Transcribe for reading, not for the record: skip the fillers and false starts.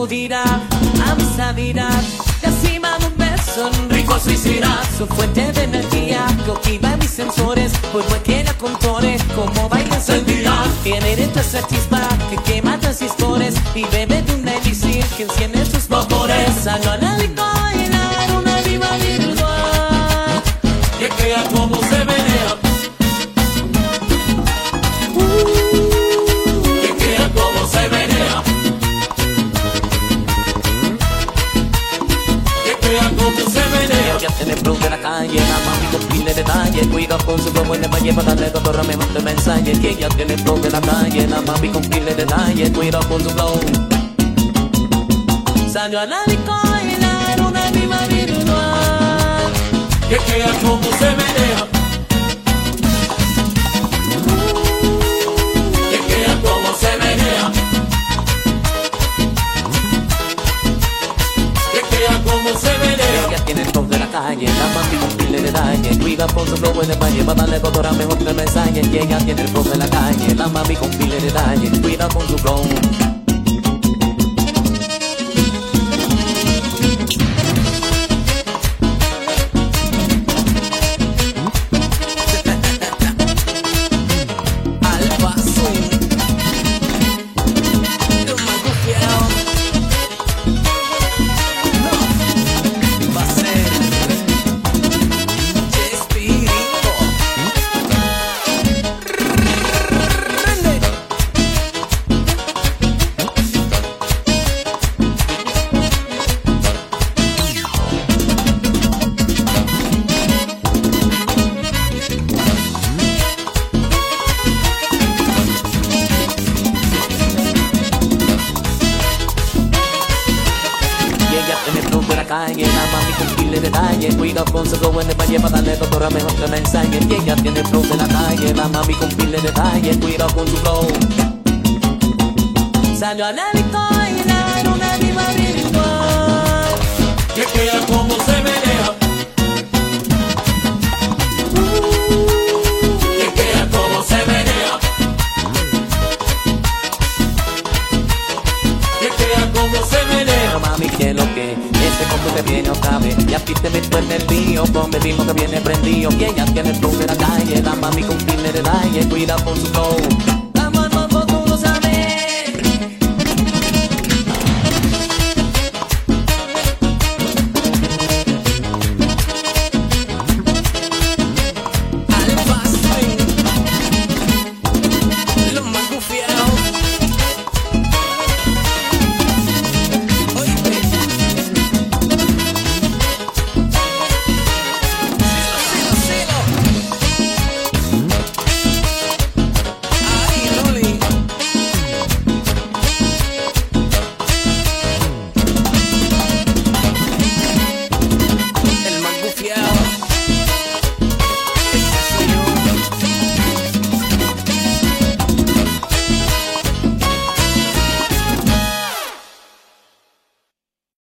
sacudida a mi salida. Y así mando un beso, un rico suicida. Su fuente de energía que activa mis sensores, pues no que la contore como baila encendida. Tiene dentro esa chispa que quema transistores y bebe de un elixir que enciende sus motores. Salgo análico a bailar una viva virtual que crea como se menea. Que crea como se menea. Que crea como se menea. Ya tiene flow de la calle, la mami con pile de detalle. Cuida con su globo en el valle para darle cotorra mejor te me ensaye. Que ella tiene flow de la calle, la mami con pile de detalle. Cuida con su globo. Salió análico a bailar una viva virtual que crea como se menea. Que crea como se menea. Que crea como se menea. Ella tiene el top de la calle, la mami con pile de dalle. Cuida por su flow en el valle para darle cotorra mejor que me ensaye. Y ella tiene el top de la calle, la mami con pile de dalle. Cuida con su flow. La mami con pile de detalle, cuida con su globo en el valle para darle cotorra mejor que me ensaye. Y ella tiene flow de la calle, la mami con pile de detalle, cuida con su flow. Salió análico a bailar una viva virtual que crea como se menea. Que crea como se menea. Que crea como se menea. Mami, que lo que ese combo que viene otra vez. Y a ti te meto en el lío con el ritmo que viene prendido. Y ella tiene el flow de la calle, la mami con pile de dalle. Cuida con su flow.